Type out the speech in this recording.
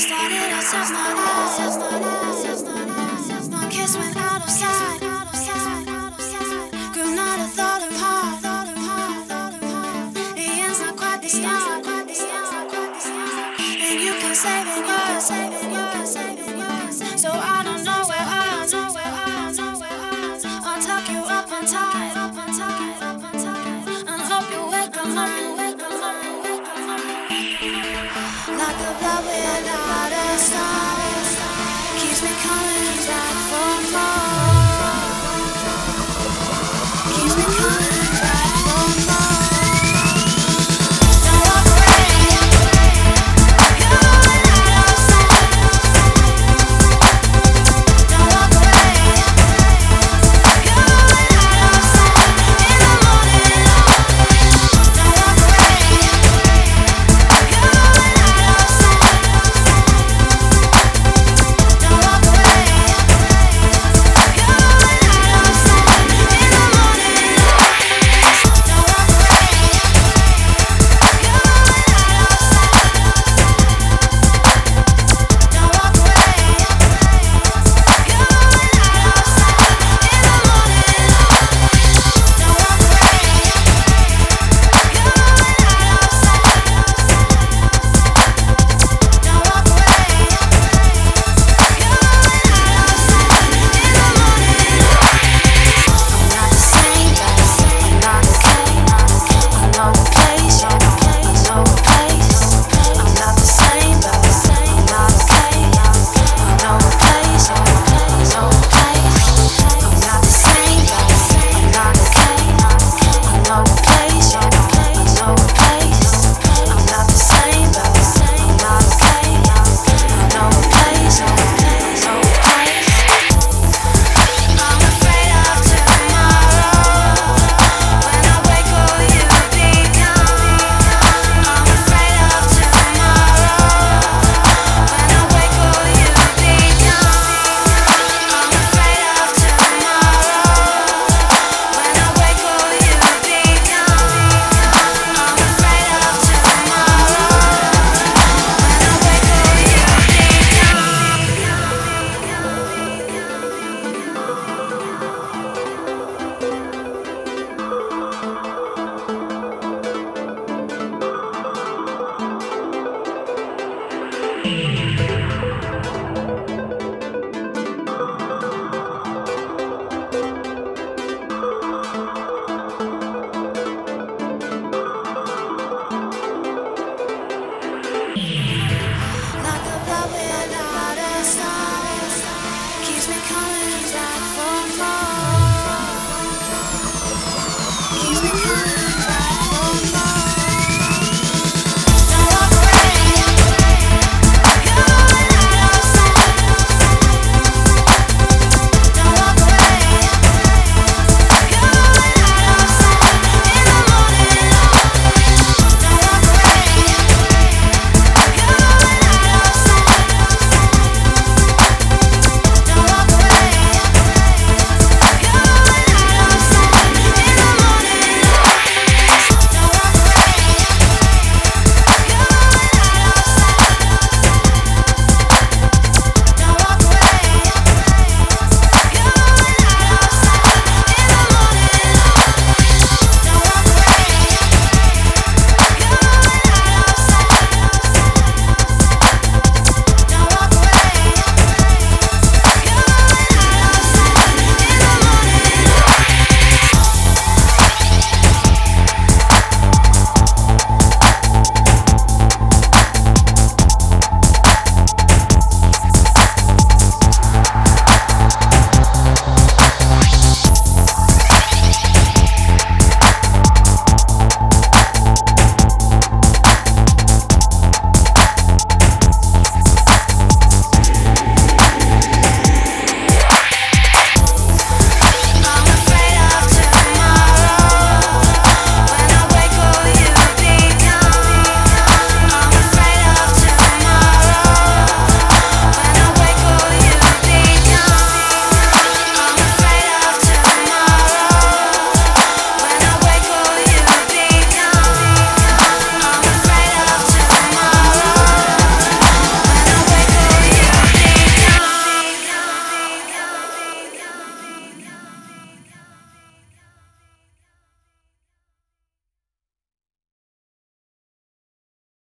Started to touch my eyes. One kiss went out of sight. Grew not a thought of heart. The end's not quite the start. And you can save it, so I don't know where I'll tuck you up and tight, and hope you wake up, like the blood without a start, keeps me coming back for more, keeps me coming back for more. Don't walk away, you're out of sight. Don't walk away, you're out of sight. In the morning, don't walk away, you're out of sight. Don't walk away, you're out of sight. In the morning, don't walk away, you're out of sight. Don't walk away, you're out of sight. In the morning, don't walk away, you're out of sight. Don't walk away, you're out of sight. In the morning, I'm not the same, I'm not okay. I know the place, I know the place. I'm not the same, I'm not okay. I know the place, I know the place. I'm not the same, I'm not okay. I know the place, I know the place. I'm not the same, I'm not okay. I know the place, I know the place. I'm afraid of tomorrow. When I wake, will you be gone? I'm afraid of tomorrow. When I wake, will you be gone? I'm afraid of tomorrow. When I wake, will you be gone? I'm afraid of tomorrow. When I wake, will you be gone?